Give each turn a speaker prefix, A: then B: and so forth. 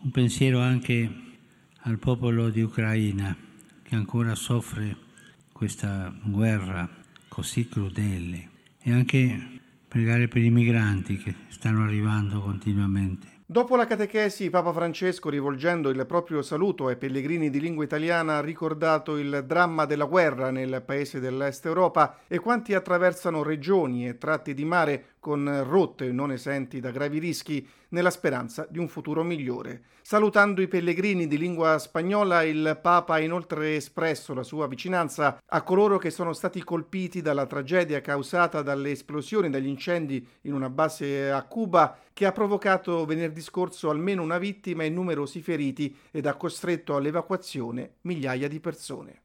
A: Un pensiero anche al popolo di Ucraina che ancora soffre questa guerra così crudele e anche pregare per i migranti che stanno arrivando continuamente.
B: Dopo la catechesi, Papa Francesco, rivolgendo il proprio saluto ai pellegrini di lingua italiana, ha ricordato il dramma della guerra nel paese dell'Est Europa e quanti attraversano regioni e tratti di mare con rotte non esenti da gravi rischi nella speranza di un futuro migliore. Salutando i pellegrini di lingua spagnola, il Papa ha inoltre espresso la sua vicinanza a coloro che sono stati colpiti dalla tragedia causata dalle esplosioni e dagli incendi in una base a Cuba che ha provocato venerdì scorso almeno una vittima e numerosi feriti ed ha costretto all'evacuazione migliaia di persone.